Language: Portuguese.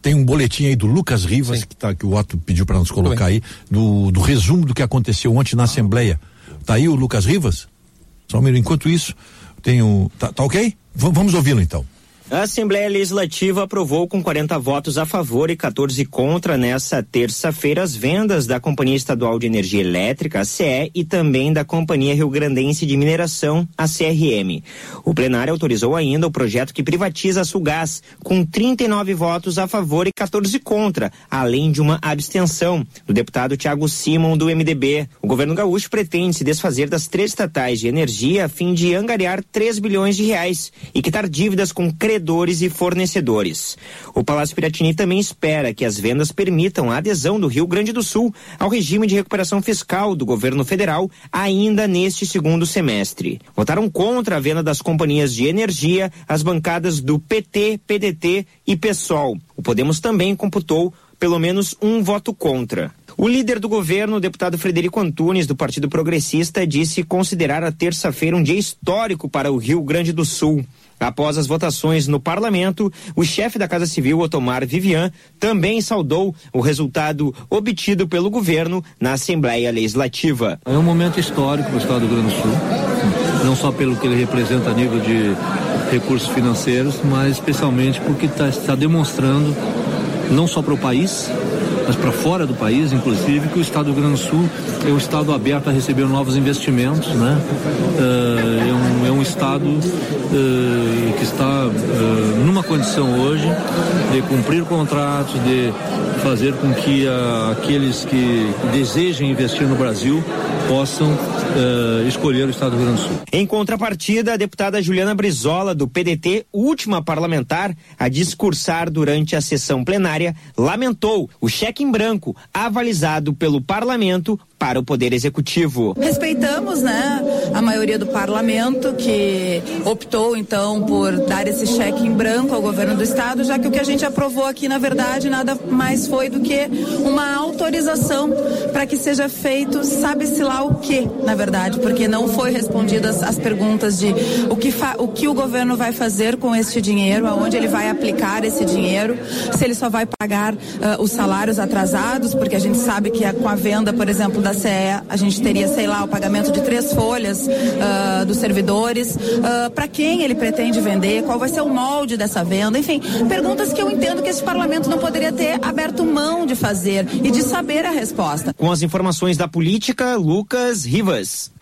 tem um boletim aí do Lucas Rivas, que o Otto pediu para nos colocar aí, do resumo do que aconteceu ontem na Assembleia. Tá aí o Lucas Rivas? Só um minuto. Enquanto isso, tem o... Tá ok? Vamos ouvi-lo então. A Assembleia Legislativa aprovou com 40 votos a favor e 14 contra nessa terça-feira as vendas da Companhia Estadual de Energia Elétrica, a CE, e também da Companhia Rio-Grandense de Mineração, a CRM. O plenário autorizou ainda o projeto que privatiza a Sulgás, com 39 votos a favor e 14 contra, além de uma abstenção do deputado Thiago Simon, do MDB. O governo gaúcho pretende se desfazer das 3 estatais de energia a fim de angariar 3 bilhões de reais e quitar dívidas com credores e fornecedores. O Palácio Piratini também espera que as vendas permitam a adesão do Rio Grande do Sul ao regime de recuperação fiscal do governo federal ainda neste segundo semestre. Votaram contra a venda das companhias de energia as bancadas do PT, PDT e PSOL. O Podemos também computou pelo menos um voto contra. O líder do governo, o deputado Frederico Antunes, do Partido Progressista, disse considerar a terça-feira um dia histórico para o Rio Grande do Sul. Após as votações no parlamento, o chefe da Casa Civil, Otomar Vivian, também saudou o resultado obtido pelo governo na Assembleia Legislativa. É um momento histórico para o estado do Rio Grande do Sul, não só pelo que ele representa a nível de recursos financeiros, mas especialmente porque está demonstrando, não só para o país, mas para fora do país, inclusive, que o estado do Rio Grande do Sul é um estado aberto a receber novos investimentos, né? É um estado que está numa condição hoje de cumprir contratos, de fazer com que aqueles que desejem investir no Brasil possam escolher o estado do Rio Grande do Sul. Em contrapartida, a deputada Juliana Brizola, do PDT, última parlamentar a discursar durante a sessão plenária, lamentou o cheque em branco avalizado pelo parlamento para o Poder Executivo. Respeitamos, né, a maioria do parlamento que optou então por dar esse cheque em branco ao governo do estado, já que o que a gente aprovou aqui, na verdade, nada mais foi do que uma autorização para que seja feito, sabe-se lá o que, na verdade, porque não foi respondidas as perguntas de o que o governo vai fazer com este dinheiro, aonde ele vai aplicar esse dinheiro, se ele só vai pagar os salários atrasados, porque a gente sabe que com a venda, por exemplo, da CE, a gente teria, sei lá, o pagamento de 3 folhas dos servidores, para quem ele pretende vender, qual vai ser o molde dessa venda, enfim, perguntas que eu entendo que esse parlamento não poderia ter aberto mão de fazer e de saber a resposta. Com as informações da política, Lucas Rivas.